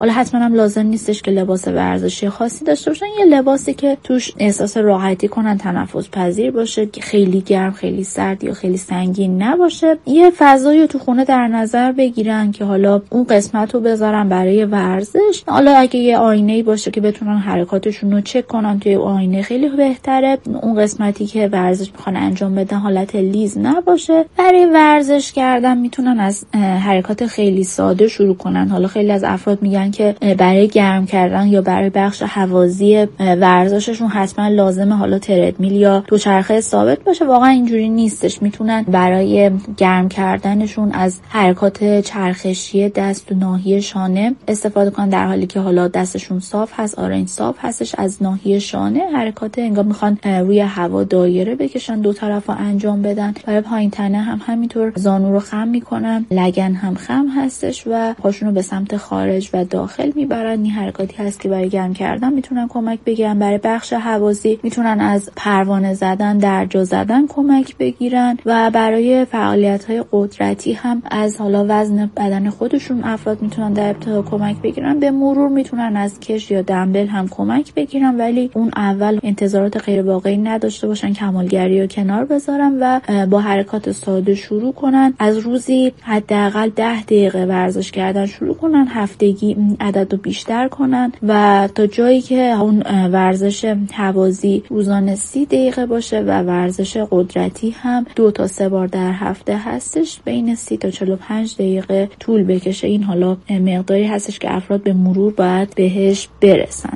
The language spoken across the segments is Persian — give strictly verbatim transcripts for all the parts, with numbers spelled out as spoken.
حالا حتما هم لازم نیستش که لباس ورزشی خاصی داشته باشن، یه لباسی که توش احساس راحتی کنن، تنفس پذیر باشه، که خیلی گرم، خیلی سرد یا خیلی سنگین نباشه. یه فضایی رو تو خونه در نظر بگیرن که حالا اون قسمت رو بذارن برای ورزش. حالا اگه یه آینه‌ای باشه که بتونن حرکاتشون رو چک کنن توی آینه خیلی بهتره. اون قسمتی که ورزش میخوان انجام بدن حالت لیز نباشه. برای ورزش کردن میتونن از حرکات خیلی ساده شروع کنن. حالا خیلی از افراد میگن که برای گرم کردن یا برای بخش هوازی ورزششون حتما لازمه حالا تردمیل یا دوچرخه ثابت باشه. واقعا اینجوری نیستش. میتونن برای گرم کردنشون از حرکات چرخشی دست و ناحیه شانه استفاده کنن، در حالی که حالا دستشون صاف هست. آره این صاف هستش. از ناحیه شانه حرکات انگار میخوان روی هوا دایره بکشن، دو طرفا انجام بدن. برای پایین تنه هم همینطور زانو رو خم میکنن، لگن هم خم هستش و پاشون رو به سمت خارج و داخل میبرن. این حرکاتی هست که برای گرم کردن میتونن کمک بگیرن. برای بخش هوازی میتونن از پروانه زدن، درجا زدن کمک بگیرن و برای فعالیت‌های قدرتی هم از حالا وزن بدن خودشون افراد میتونن در ابتدا کمک بگیرن. به مرور میتونن از کش یا دمبل هم کمک بگیرن، ولی اون اول انتظارات غیر واقعی نداشته باشن، کمالگری رو کنار بذارن و با حرکات ساده شروع کنن. از روزی حداقل ده دقیقه ورزش کردن شروع کنن، هفتگی عدد رو بیشتر کنن و تا جایی که اون ورزش هوازی روزانه سی دقیقه باشه و ورزش قدرتی هم دو تا سه بار در هفته هستش، بین سی تا چهل و پنج دقیقه طول بکشه. این حالا مقداری هستش که افراد به مرور باید بهش برسن.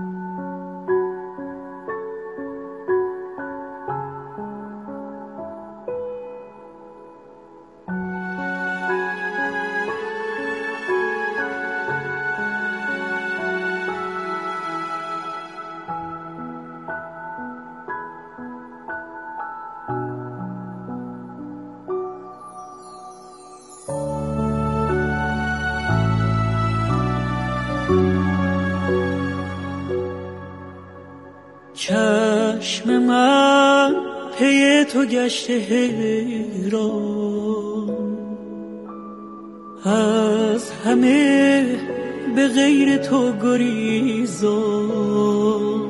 چشم من پی تو گشته حیران، از همه به غیر تو گریزان.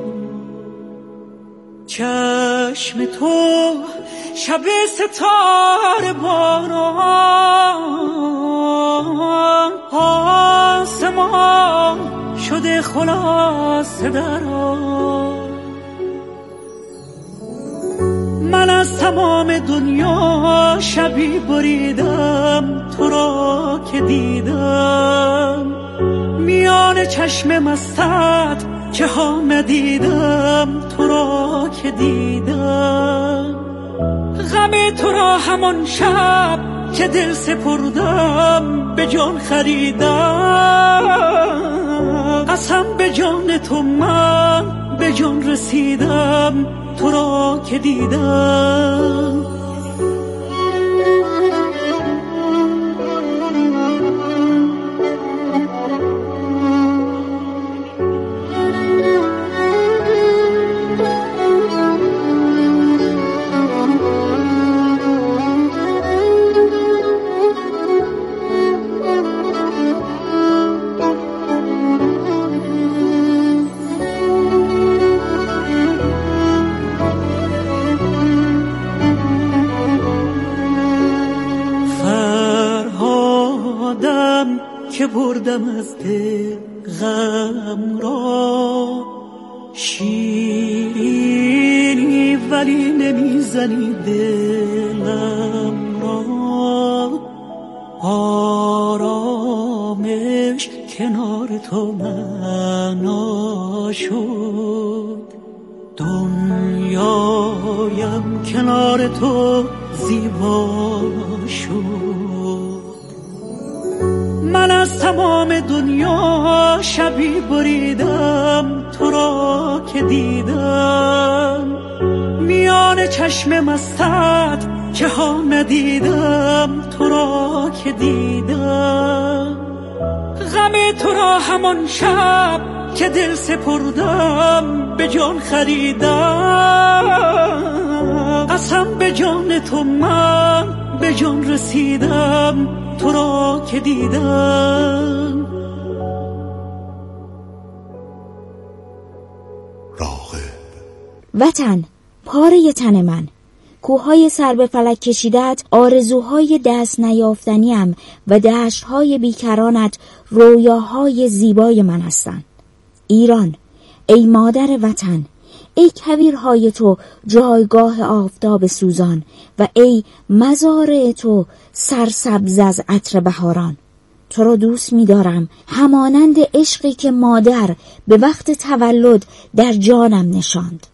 چشم تو شب ستاره باران، آسمان شده خلاصه در آن. من از تمام دنیا شبی بریدم، تو را که دیدم میان چشم مستت که ها ندیدم، تو را که دیدم. غم تو را همان شب که دل سپردم به جان خریدم. قسم به جان تو من به جان رسیدم، تو را که دیدم. که بردم از دل غم را، شیرینی ولی نمیزنی دلم را. آرامش کنار تو معنا شد، دنیایم کنار تو زیبا شد. من از تمام دنیا شبی بریدم، تو را که دیدم میان چشم مستت که ها ندیدم، تو را که دیدم. غم تو را همان شب که دل سپردم به جان خریدم. قسم به جان تو من به جان رسیدم، تو را که دیدم. وطن، پاره تن من، کوههای سر به فلک کشیدت، آرزوهای دست نیافتنیم و دشتهای بیکرانت رویاهای زیبای من هستند. ایران، ای مادر وطن، ای کویرهای تو جایگاه آفتاب سوزان و ای مزارع تو سرسبز از عطر بهاران. تو را دوست می دارم همانند عشقی که مادر به وقت تولد در جانم نشاند.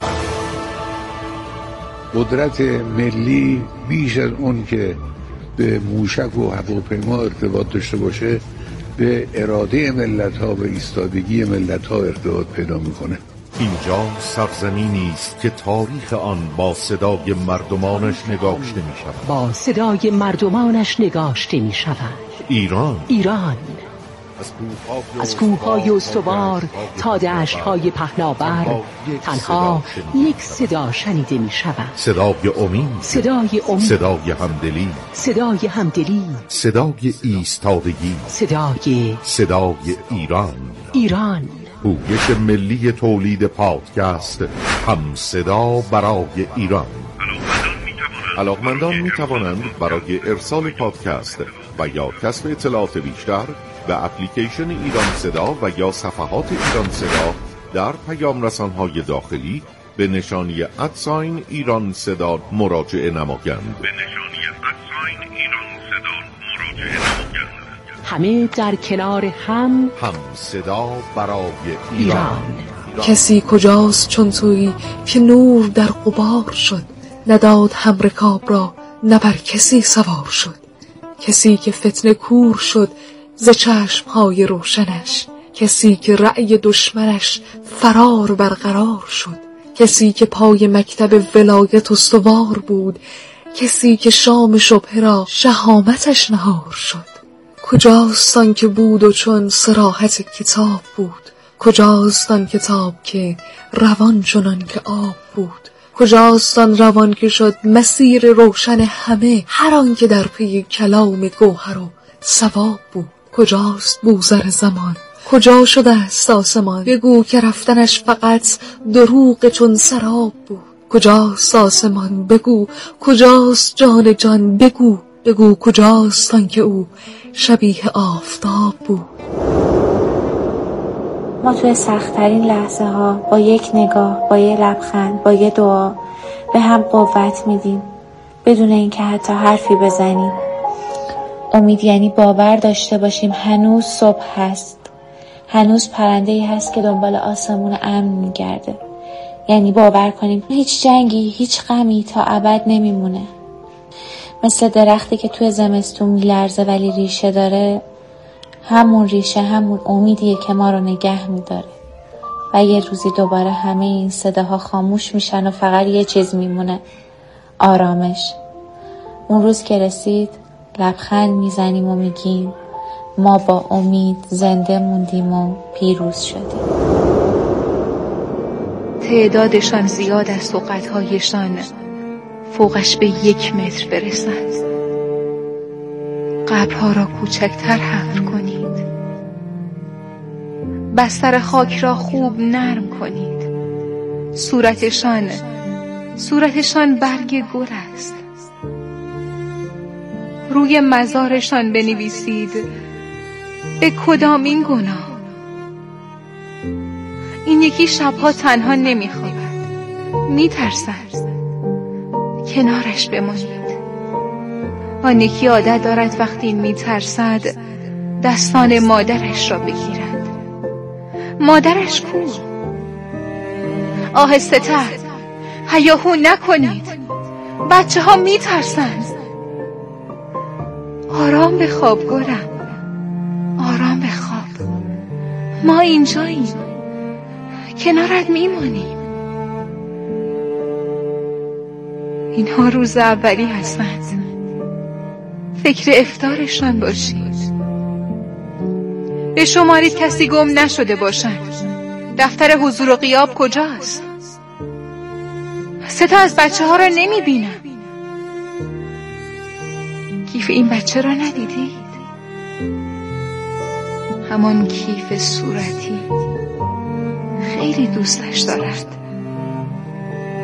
قدرت ملی بیش از اون که به موشک و هواپیما ارتباط داشته باشه به اراده ملت ها و ایستادگی ملت ها ارتباط پیدا میکنه. اینجا سرزمینی است که تاریخ آن با صدای مردمانش نگاشته می شود. با صدای مردمانش نگاشته می شود. ایران ایران از کوههای استوار تا دشت‌های پهناور تنها یک صدا شنیده می شود. صدای امید، صدای امید، صدای همدلی، صدای همدلی، صدای ایستادگی، صدای صدای ایران. ایران پویش ملی تولید پادکست هم صدا برای ایران. علاقمندان می توانند برای ارسال پادکست و یا کسب اطلاعات بیشتر به اپلیکیشن ایران صدا و یا صفحات ایران صدا در پیام رسانهای داخلی به نشانی ادساین ایران صدا مراجعه نمایند. به نشانی ادساین ایران صدا مراجعه نمایند. همه در کنار هم هم صدا برای ایران, ایران. ایران. کسی کجاست چون تویی که نور در غبار شد، نداد هم رکاب را نه بر کسی سوار شد. کسی که فتنه کور شد ز چشم‌های روشنش، کسی که رأی دشمنش فرار برقرار شد. کسی که پای مکتب ولایت استوار بود، کسی که شام شبه را شهامتش نهار شد. کجاست آن که بود و چون صراحت کتاب بود، کجاست آن کتاب که روان چنان که آب بود، کجاست آن روان که شد مسیر روشن همه هر آن که در پی کلام گوهر و ثواب بود. کجاست بوذر زمان، کجا شده است آسمان، بگو که رفتنش فقط دروغ چون سراب بود. کجاست آسمان بگو، کجاست جان جان بگو، بگو کجاست آن که او شبیه آفتاب بود. ما توی سخت‌ترین لحظه ها با یک نگاه، با یک لبخند، با یک دعا به هم قوت میدیم بدون اینکه حتی حرفی بزنیم. امید یعنی باور داشته باشیم هنوز صبح هست، هنوز پرنده‌ای هست که دنبال آسمون امن میگرده. یعنی باور کنیم هیچ جنگی، هیچ غمی تا ابد نمیمونه. مثل درختی که توی زمستون میلرزه ولی ریشه داره، همون ریشه همون امیدیه که ما رو نگه میداره. و یه روزی دوباره همه این صداها خاموش میشن و فقط یه چیز میمونه، آرامش. اون روز که رسید لبخند میزنیم و میگیم ما با امید زنده موندیم و پیروز شدیم. تعدادشان زیاد است و قدهایشان فوقش به یک متر برسند. قبرها را کوچکتر حفر کنید، بستر خاک را خوب نرم کنید. صورتشان صورتشان برگ گل است. روی مزارشان بنویسید به کدامین گناه. این یکی شبها تنها نمیخوابد، میترسد. کنارش بمانید. آن یکی عادت دارد وقتی میترسد دستان مادرش را بگیرد. مادرش کو؟ آهسته تر، هیاهو نکنید، بچه ها میترسند. آرام بخواب گلم، آرام بخواب. ما اینجاییم، کنارت میمانیم. اینها روز اولی هستند. فکر افطارشان باشید. به شمارید کسی گم نشده باشد. دفتر حضور و غیاب کجاست؟ سه تا از بچه ها را نمی بینم. کیف این بچه را ندیدید؟ همان کیف صورتی خیلی دوستش دارد.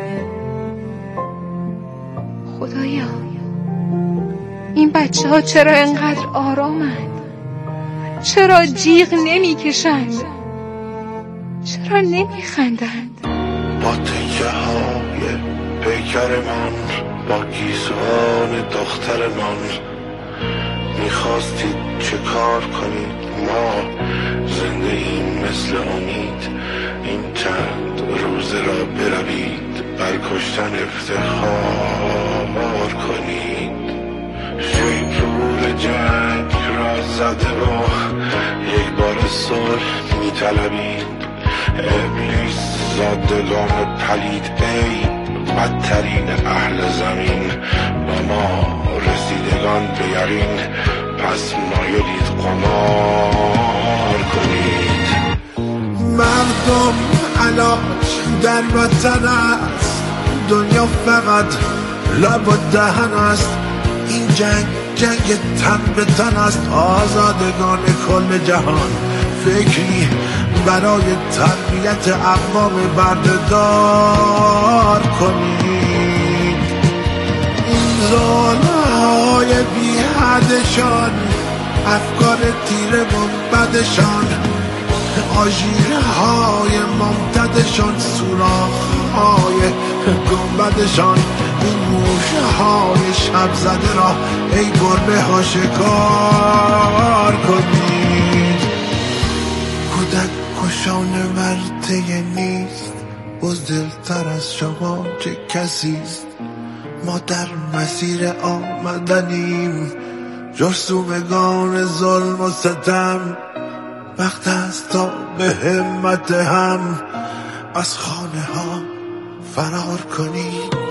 خدایا این بچه ها چرا انقدر آرامند؟ چرا جیغ نمی کشند؟ چرا نمی خندند؟ با تکه های پیکرمان، با گیسوان دخترمان میخواستید چه کار کنید؟ ما زنده ایم مثل امید، این چند روزه را بروید بر کشتن افتخار کنید. شیپور جنگ را زده با یک بار صلح میطلبید. ابلیس زادگان پلید ای بدترین اهل زمین، با ما رسیدگان به یقین پس مایلید قمار کنید. مردم علاج در وطن است، دنیا فقط لب و دهن است. این جنگ جنگ تن به تن است، آزادگان کل جهان فکری برای تربیت اقوام بردهدار کنید. این ظالم‌های بی حدشان، افکار تیر منبدشان، آژیرهای ممتدشان، سوراخ‌های گنبدشان، این موشهای شب زده را ای گربه ها شکار کنید. کودک کشان ورطه نیست، بزدلتر از شما چه کسیست. ما در مسیر آمدنیم، جرثومگان ظلم و ستم. وقت است تا به همت هم از خانه ها فرار کنید.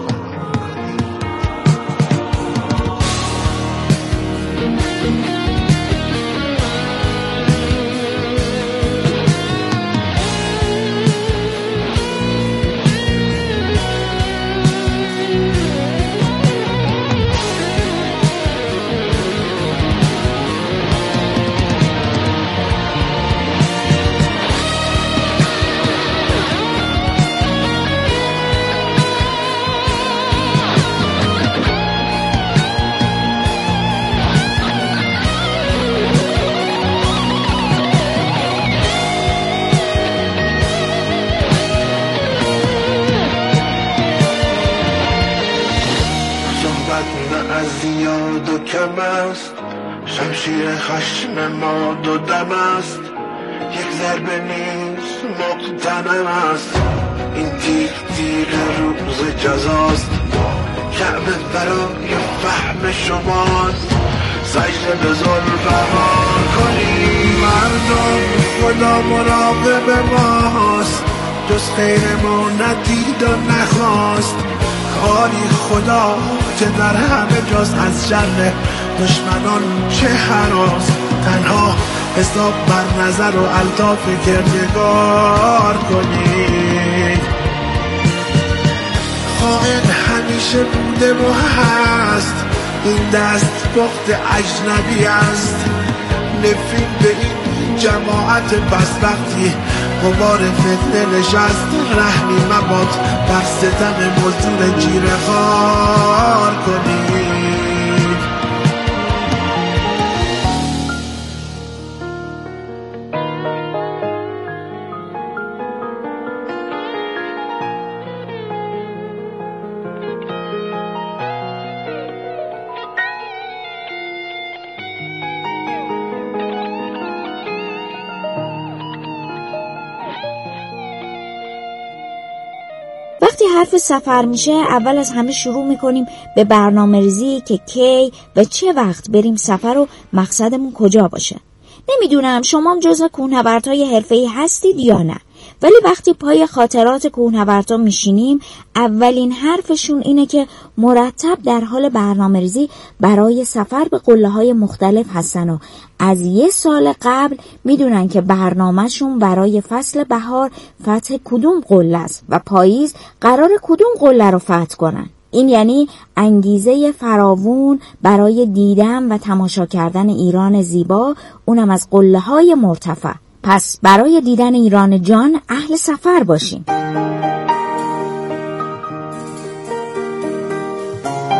زیاد و کم است، شمشیر خشم ما دو دم است. یک ضربه نیست مقتنم است، این تیغ تیغ روز جزاست. کعبه برای فهم شماست، سجده به ظلم‌ها کنید. مردم خدا مراقب ماست، جز خیر ما ندید و نخواست. کاری خدا که در همه جاست، از شر دشمنان چه هراست. تنها حساب بر نظر و الطاف کردگار کنید. خائن همیشه بوده و هست، این دست بخت اجنبی است. نفرین به این جماعت بس وقتی غبار فتنه نشست. رحمی مباد بر ستم مزدور جیره خوار کنید. وقتی حرف سفر میشه اول از همه شروع میکنیم به برنامه ریزی که کی و چه وقت بریم سفر و مقصدمون کجا باشه. نمیدونم شما هم جزو کوهنوردهای حرفه‌ای هستید یا نه، ولی وقتی پای خاطرات کوهنوردها میشینیم اولین حرفشون اینه که مرتب در حال برنامه ریزی برای سفر به قله‌های مختلف هستن و از یه سال قبل میدونن که برنامهشون برای فصل بهار فتح کدوم قله است و پاییز قرار کدوم قله رو فتح کنن. این یعنی انگیزه فراوون برای دیدن و تماشا کردن ایران زیبا، اونم از قله‌های مرتفع. پس برای دیدن ایران جان اهل سفر باشین.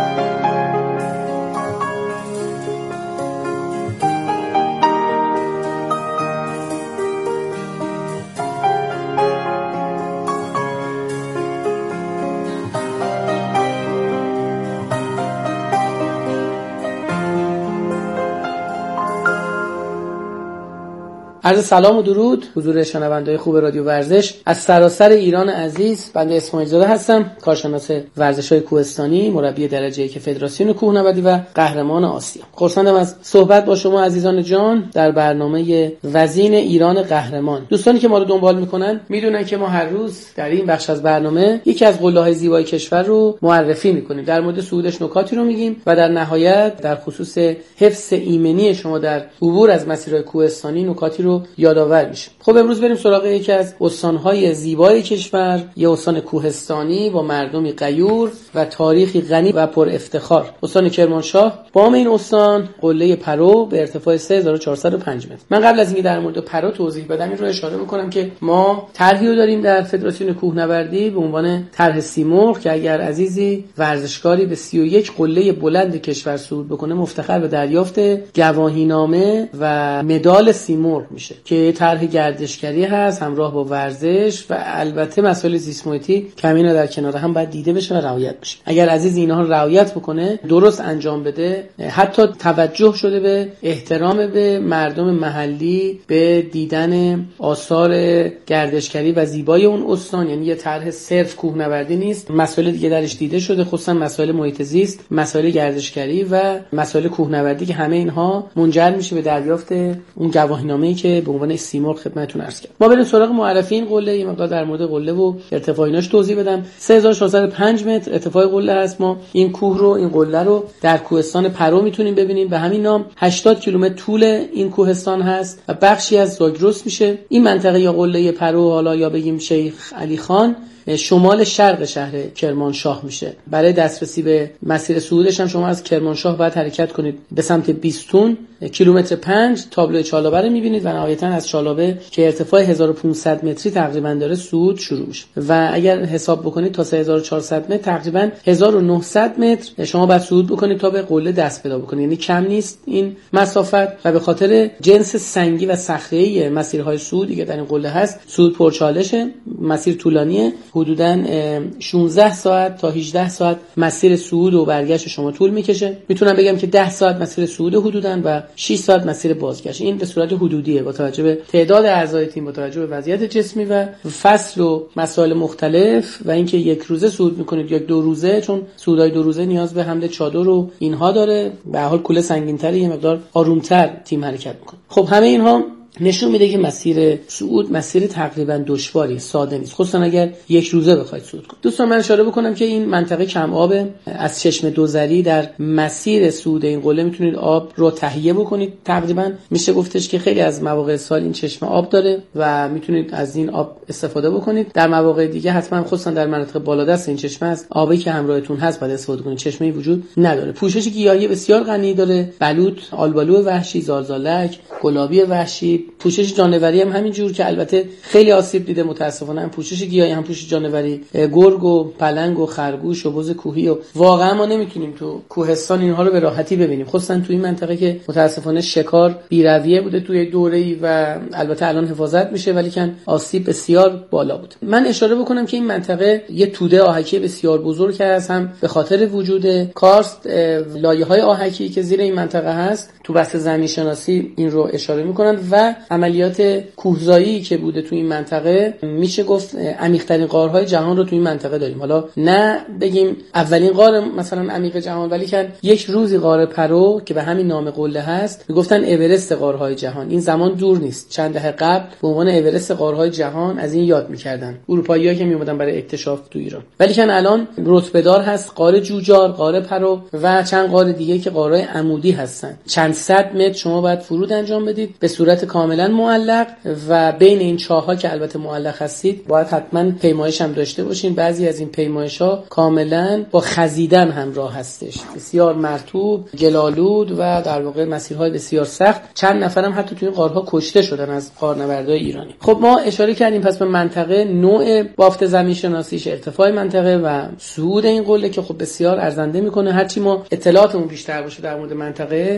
عرض سلام و درود حضور شنونده‌های خوب رادیو ورزش از سراسر ایران عزیز. بنده اسماعیل زاده هستم، کارشناس ورزش‌های کوهستانی، مربی درجه یک فدراسیون کوهنوردی و قهرمان آسیا. خرسندم از صحبت با شما عزیزان جان در برنامه وزین ایران قهرمان. دوستانی که ما رو دنبال میکنن میدونن که ما هر روز در این بخش از برنامه یکی از قله‌های زیبای کشور رو معرفی میکنیم، در مورد صعودش نکاتی رو میگیم و در نهایت در خصوص حفظ ایمنی شما در عبور از مسیرهای کوهستانی نکاتی رو یادآور میشه. خب امروز بریم سراغ یکی از استان‌های زیبای کشور، یه استان کوهستانی با مردمی غیور و تاریخی غنی و پر افتخار، استان کرمانشاه. بام این استان قله پرو به ارتفاع سه هزار و چهارصد و پنج متر. من قبل از اینکه در مورد پرو توضیح بدم این رو اشاره میکنم که ما طرحی رو داریم در فدراسیون کوهنوردی به عنوان طرح سیمرغ که اگر عزیزی ورزشکاری به سی و یک قله بلند کشور صعود بکنه مفتخر به دریافت گواهینامه و مدال سیمرغ میشه که طرح گردشگری هست همراه با ورزش و البته مسائل زیست محیطی که اینا در کنار هم باید دیده بشه و رعایت بشه. اگر عزیز اینها رو رعایت بکنه، درست انجام بده، حتی توجه شده به احترام به مردم محلی، به دیدن آثار گردشگری و زیبای اون استان، یعنی یه طرح صرف کوهنوردی نیست، مسائل دیگه درش دیده شده، خصوصا مسائل محیط زیست، مسائل گردشگری و مسائل کوهنوردی که همه اینها منجر میشه به دریافت اون گواهینامه‌ای که به عنوان سیمرغ خدمتتون عرض کردم. ما بریم سراغ معرفی این قله، یه مقدار در مورد قله و ارتفاع ایناش توضیح بدم. سه هزار و چهارصد و پنج متر ارتفاع قله هست. ما این کوه رو، این قله رو در کوهستان پرو میتونیم ببینیم. به همین نام هشتاد کیلومتر طول این کوهستان هست و بخشی از زاگرس میشه. این منطقه یا قله پرو، حالا یا بگیم شیخ علی خان، شمال شرق شهر کرمانشاه میشه. برای دسترسی به مسیر صعودش هم شما از کرمانشاه باید حرکت کنید به سمت بیستون، کیلومتر پنج تابلو چالابه رو میبینید و نهایتا از چالابه که ارتفاع هزار و پانصد متری تقریبا داره صعود شروع میشه و اگر حساب بکنید تا سه هزار و چهارصد متر تقریبا هزار و نهصد متر شما باید صعود بکنید تا به قله دست پیدا بکنید، یعنی کم نیست این مسافت. و به خاطر جنس سنگی و صخره‌ای مسیرهای صعودی که در این قله هست، صعود پرچالشه، مسیر طولانیه، حدوداً شانزده ساعت تا هجده ساعت مسیر صعود و برگشت شما طول میکشه. میتونم بگم که ده ساعت مسیر صعود حدوداً و شش ساعت مسیر بازگشت. این به صورت حدودیه با توجه به تعداد اعضای تیم، با توجه به وضعیت جسمی و فصل و مسائل مختلف و اینکه یک روزه صعود میکنید یا دو روزه، چون صعودهای دو روزه نیاز به حمل چادر و اینها داره، به هر حال کوله سنگین‌تره، یه مقدار آرومتر تیم حرکت میکنه. خب همه اینها نشون میده که مسیر صعود مسیر تقریبا دشواری، ساده نیست، خصوصا اگر یک روزه بخواید صعود کنید. دوستان من اشاره بکنم که این منطقه کم آبه. از چشم دوزری در مسیر صعود این قله میتونید آب رو تهیه بکنید. تقریبا میشه گفتش که خیلی از مواقع سال این چشمه آب داره و میتونید از این آب استفاده بکنید. در مواقع دیگه حتما خصوصا در مناطق بالادست این چشمه است، آبی که همراهتون هست باید استفاده کنید. چشمه‌ای وجود نداره. پوشش گیاهی بسیار غنی داره، بلوط، آلبالو وحشی، زالزالک، گلابی وحشی. پوشش جانوری هم همین جور که البته خیلی آسیب دیده متاسفانه، هم پوشش گیاهی هم پوشش جانوری، گرگ و پلنگ و خرگوش و بز کوهی و واقعا ما نمیتونیم تو کوهستان اینها رو به راحتی ببینیم، خصوصا تو این منطقه که متاسفانه شکار بی‌رویه بوده توی دوره‌ای و البته الان حفاظت میشه ولی کن آسیب بسیار بالا بود. من اشاره بکنم که این منطقه یه توده آهکی بسیار بزرگ هست، هم به خاطر وجود کارست لایه‌های آهکی که زیر این منطقه هست. تو بحث زمین شناسی این رو اشاره میکنن و عملیات کوهزایی که بوده تو این منطقه، میشه گفت عمیق‌ترین غارهای جهان رو تو این منطقه داریم. حالا نه بگیم اولین غار مثلا عمیق جهان، ولی که یک روزی غار پرو که به همین نام قله هست میگفتن اورست غارهای جهان. این زمان دور نیست، چند دهه قبل به عنوان اورست غارهای جهان از این یاد میکردن اروپایی‌ها که میومدن برای اکتشاف تو ایران. ولی که الان رتبه‌دار هست غار جوجار، غار پرو و چند غار دیگه که غارهای عمودی هستن. چند صد متر شما باید فرود انجام بدید به صورت کاملا معلق و بین این چاه‌ها که البته معلق هستید باید حتما پیمایش هم داشته باشین. بعضی از این پیمایش‌ها کاملا با خزیدن همراه هستش، بسیار مرطوب، گلالود و در واقع مسیرهای بسیار سخت. چند نفرم حتی توی این غارها کشته شدن از غارنوردای ایرانی. خب ما اشاره کردیم پس به منطقه، نوع بافت زمین شناسیش، ارتفاع منطقه و صعود این قله که خب بسیار ارزنده میکنه. هرچی ما اطلاعاتمون بیشتر باشه در مورد منطقه، حس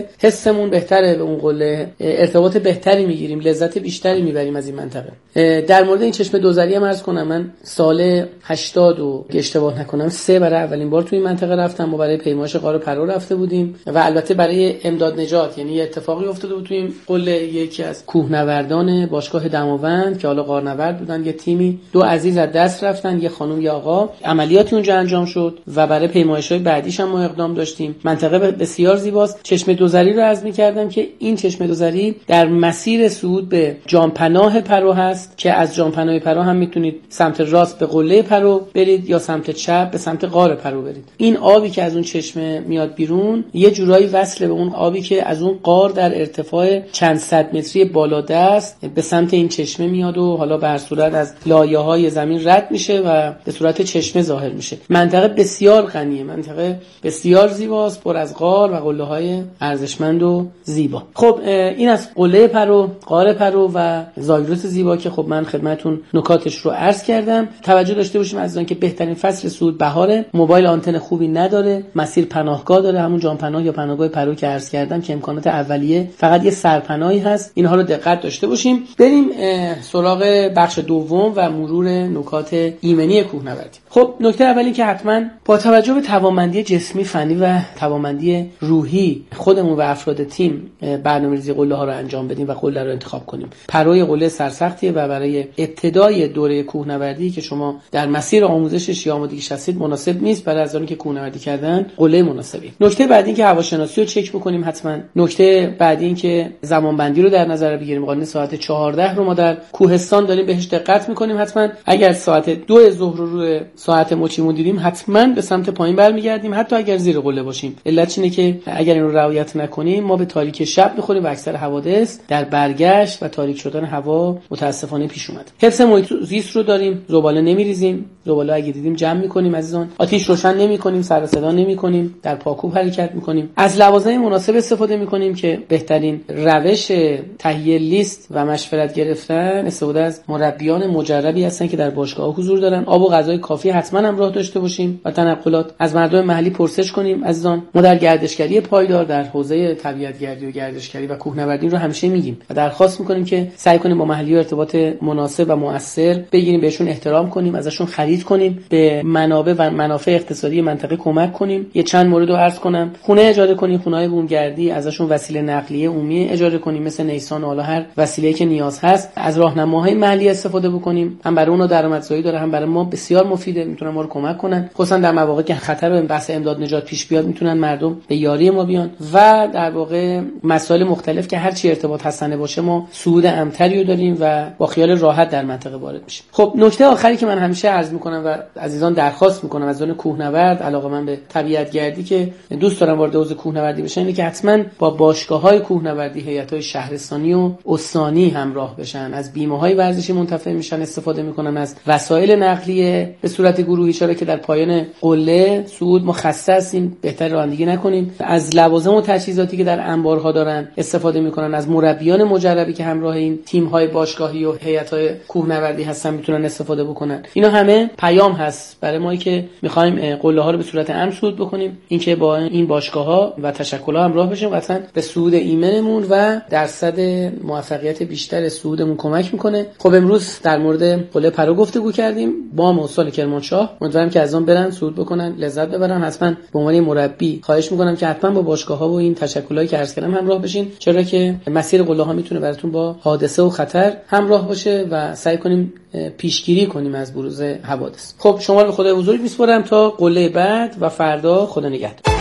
حسمون بهتره به اون قله، ارتباط بهتری میگیریم، لذت بیشتری میبریم از این منطقه. در مورد این چشمه دوزری هم عرض کنم، من سال هشتاد و اشتباه نکنم سه برای اولین بار توی این منطقه رفتم و برای پیمایش غار پرو رفته بودیم و البته برای امداد نجات، یعنی اتفاقی افتاده بود توی این قله. یکی از کوهنوردان باشگاه دماوند که حالا غارنورد بودن، یه تیمی، دو عزیز از دست رفتن، یه خانم یه آقا. عملیاتی اونجا انجام شد و برای پیمایش‌های بعدیش هم ما اقدام داشتیم. منطقه بسیار زیباست. چشمه دوزری رو عرض می‌کردم که این چشمه دوزری در مسیر صعود به جانپناه پرو هست که از جانپناه پرو هم میتونید سمت راست به قله پرو برید یا سمت چپ به سمت غار پرو برید. این آبی که از اون چشمه میاد بیرون یه جورایی وصله به اون آبی که از اون غار در ارتفاع چند صد متری بالادست به سمت این چشمه میاد و حالا به هر صورت از لایه‌های زمین رد میشه و به صورت چشمه ظاهر میشه. منطقه بسیار غنیه، منطقه بسیار زیباست، پر از غار و قله‌های ارزشمند و زیبا. خب این از قله پرو، غار پرو و زاگرس زیبا که خب من خدمتتون نکاتش رو عرض کردم. توجه داشته باشیم عزیزان که بهترین فصل صعود بهاره، موبایل آنتن خوبی نداره، مسیر پناهگاه داره، همون جانپناه یا پناهگاه پرو که عرض کردم که امکانات اولیه فقط یه سرپناهی هست. اینها رو دقت داشته باشیم. بریم سراغ بخش دوم و مرور نکات ایمنی کوهنوردی. خب نکته اولی که حتما با توجه به توانمندی جسمی، فنی و توانمندی روحی خودمون و افراد تیم برنامه‌ریزی قله ها رو انجام بدیم و قله رو انتخاب کنیم. پروی قله سرسختیه و برای ابتدای دوره کوهنوردی که شما در مسیر آموزشش یا آمادگیش هستید مناسب نیست. برای ازانی که کوهنوردی کردن قله مناسبی. نکته بعدی این که هواشناسی رو چک بکنیم حتما. نکته بعدی این که زمان بندی رو در نظر بگیریم. قانون ساعت چهارده رو ما در کوهستان داریم بهش دقت می‌کنیم. حتما اگر ساعت دو ظهر رو روی ساعت مچیمون دیدیم حتما به سمت پایین برمیگردیم، حتی اگر زیر قله باشیم. علت اینه که اگر این رو رعایت نکنیم ما به تاریکی شب می‌خوریم و اکثر حوادث در برگشت و تاریک شدن هوا متاسفانه پیش اومد. حفظ محیط زیست رو داریم، زباله نمی‌ریزیم، زباله اگه دیدیم جمع می‌کنیم عزیزان، آتش روشن نمی‌کنیم، سر و صدا نمی‌کنیم، در پاکوب حرکت می‌کنیم، از لوازم مناسب استفاده می‌کنیم که بهترین روش تهیه لیست و مشورت گرفتن استفاده از مربیان مجربی هستن که در باشگاه حضور دارن. آب و غذای کافی حتما همراه داشته باشیم و تنقلات از مردم محلی پرسش کنیم عزیزان. ما در گردشگری پایدار در حوزه طبیعت‌گردی و گردشگری و کوهنوردی رو همیشه میگیم و درخواست می‌کنیم که سعی کنیم با محلی ارتباط مناسب و مؤثر بگیریم، بهشون احترام کنیم، ازشون خرید کنیم، به منابع و منافع اقتصادی منطقه کمک کنیم. یه چند مورد رو عرض کنم. خونه اجاره کنیم، خونه‌های بومگردی، ازشون وسیله نقلیه عمومی اجاره کنیم مثل نیسان و حالا هر وسیله‌ای که نیاز هست. از راهنماهای محلی استفاده بکنیم، هم برای اونها درآمدزایی داره هم برای ما بسیار مفیده، میتونن ما رو کمک کنن. خصوصا در مواقعی که خطر به بحث امداد نجات پیش بیاد میتونن مردم به یاری ما بیان و در واقع مسائل مختلف که هر چی ارتباط حسنه باشه ما صعود امتری رو داریم و با خیال راحت در منطقه وارد میشیم. خب نکته آخری که من همیشه عرض میکنم و عزیزان درخواست میکنم از اون کوهنورد علاقه‌مند به طبیعت‌گردی که دوست دارن وارد حوزه کوهنوردی بشن اینه که حتما با باشگاه‌های کوهنوردی، هیئت‌های شهرستانی و استانی همراه بشن. از بیمه‌های ورزشی منتفع میشن، استفاده میکنن از وسایل نقلیه به صورت گروهی، چرا که در پایان قله صعود ما خسته هستیم، بهتر رانندگی نکنیم. از لوازم و تجهیزاتی که در انبارها دارن استفاده میکنن، از مربیان مجربی که همراه این تیم‌های باشگاهی و هیئت‌های کوهنوردی هستن میتونن استفاده بکنن. اینا همه پیام هست برای ما که می‌خوایم قله ها رو به صورت امن صعود بکنیم، اینکه با این باشگاه‌ها و تشکل‌ها همراه بشیم، قطعاً به صعود ایمنمون و درصد موفقیت بیشتر صعودمون کمک میکنه. خب امروز در مورد قله پرو گفتگو کردیم با موسال کرمانشاه. امیدوارم که از آن برن صعود بکنن، لذت ببرن. حتما به عنوان مربی خواهش میکنم که حتما با باشگاه‌ها و این تشکل‌هایی که عرض کردم همراه بشین، چرا که مسیر قله ها میتونه براتون با حادثه و خطر همراه باشه و سعی کنیم پیشگیری کنیم از بروز حوادث. خب شما رو به خدای بزرگ میسپارم تا قله بعد و فردا. خدا نگهدار.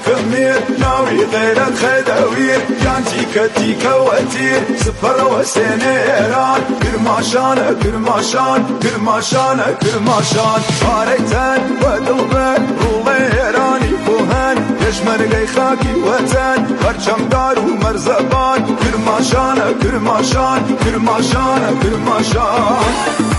مكمل ناوي غيرت خدوير جانتي كتي كوتير سفر وسنيران كرماشان كرماشان كرماشان كرماشان صاريتان ودلبان روليراني كوهن يشمر جاي خاكي وتن برشم دار ومرزبان كرماشان كرماشان كرماشان كرماشان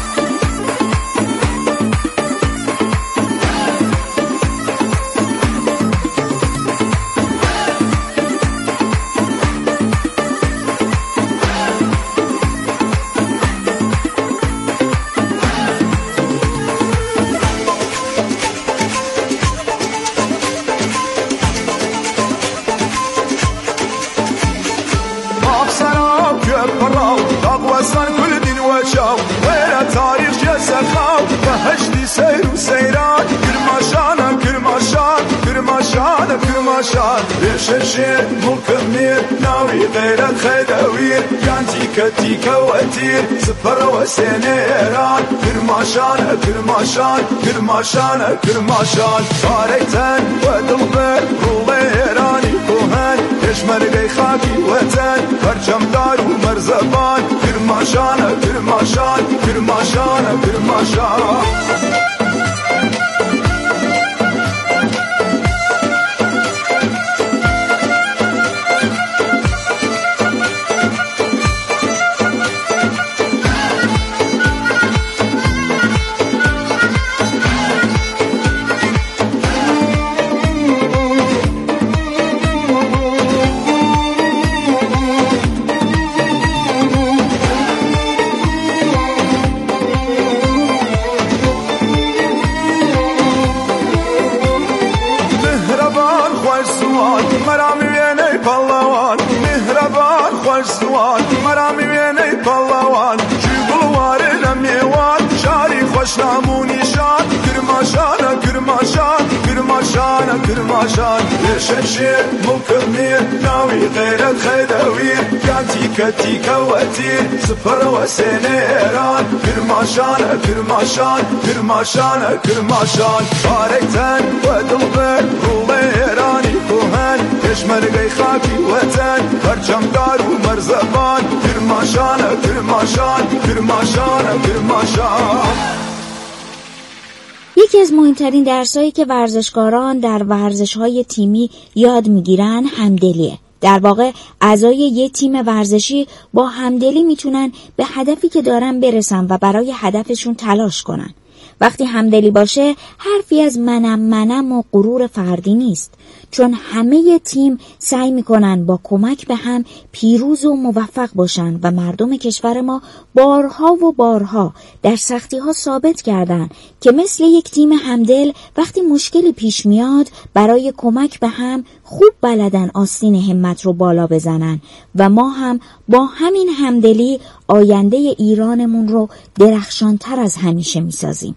أصلاً كل دين وشاو غير تاريخ جسخاو فهجدي سير وسيران كرماشان كرماشان كرماشان كرماشان ليش الشير مكمل ناوي غير الخدوير جانتي كتي كوتير سفر وسنيران كرماشان كرماشان كرماشان كرماشان صاريتن ودلبر روليراني كوهن يشمر جاي خاكي وتن برشم دار ومرزبان كرماشان كرماشان كرماشان كرماشان كرماشان ليش الشير مكمل ناوي غير الخدوير جانتي كتي كوتير سفر وسنيران كرماشان كرماشان كرماشان كرماشان صاريتن ودلبر روليراني كوهن يشمر جاي خاكي وتن برشم دار ومرزبان كرماشان كرماشان كرماشان كرماشان. یکی از مهمترین درسایی که ورزشکاران در ورزش‌های تیمی یاد می‌گیرن همدلیه. در واقع اعضای یک تیم ورزشی با همدلی میتونن به هدفی که دارن برسن و برای هدفشون تلاش کنن. وقتی همدلی باشه حرفی از منم منم و غرور فردی نیست، چون همه تیم سعی میکنن با کمک به هم پیروز و موفق باشن و مردم کشور ما بارها و بارها در سختی ها ثابت کردن که مثل یک تیم همدل وقتی مشکلی پیش میاد برای کمک به هم خوب بلدن آستین همت رو بالا بزنن و ما هم با همین همدلی آینده ایرانمون رو درخشانتر از همیشه میسازیم.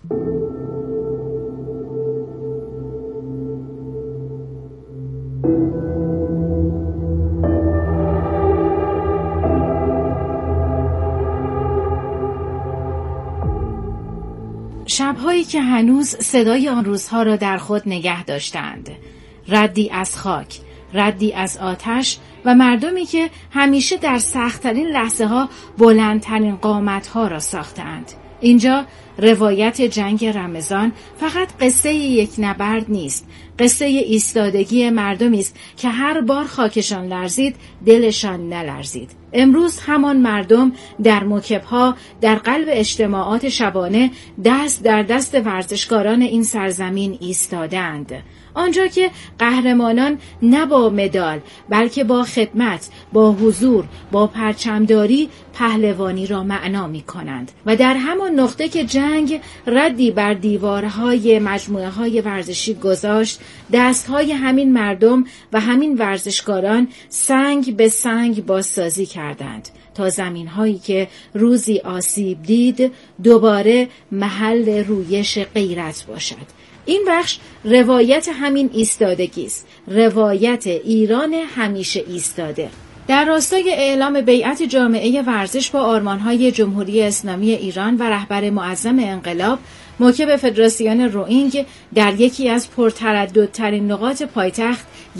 شب‌هایی که هنوز صدای آن روزها را در خود نگه داشتند، ردی از خاک، ردی از آتش و مردمی که همیشه در سخت‌ترین لحظه‌ها بلندترین قامت‌ها را ساختند. اینجا روایت جنگ رمضان فقط قصه یک نبرد نیست، قصه ایستادگی مردمی است که هر بار خاکشان لرزید دلشان نلرزید. امروز همان مردم در موکب‌ها در قلب اجتماعات شبانه دست در دست ورزشکاران این سرزمین ایستادند، آنجا که قهرمانان نه با مدال بلکه با خدمت، با حضور، با پرچمداری پهلوانی را معنا می کنند و در همان نقطه که جنگ ردی بر دیوارهای مجموعه های ورزشی گذاشت، دستهای همین مردم و همین ورزشکاران سنگ به سنگ بازسازی کردند تا زمین‌هایی که روزی آسیب دید دوباره محل رویش غیرت باشد. این بخش روایت همین ایستادگی است، روایت ایران همیشه ایستاده. در راستای اعلام بیعت جامعه ورزش با آرمان‌های جمهوری اسلامی ایران و رهبر معظم انقلاب، موکب فدراسیون روئینگ در یکی از پرترددترین نقاط پایتخت